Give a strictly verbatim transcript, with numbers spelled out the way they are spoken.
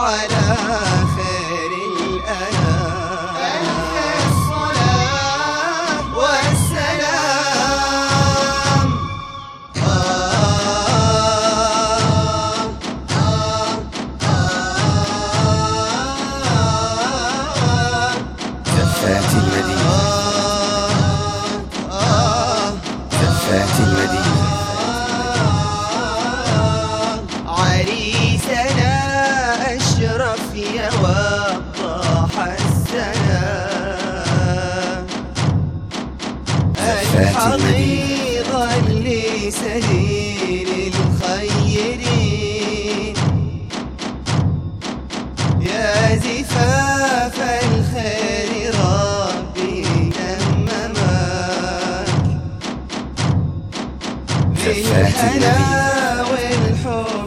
على خير الأنام. ألف الصلاة والسلام. آه آه آه زفات المدينة، زفات المدينة. عريسنا أشرف يا وضاح السلام. الحضيض اللي سليل الخيرين، يا زفاف الخير ربي تممك. بالهنا والحب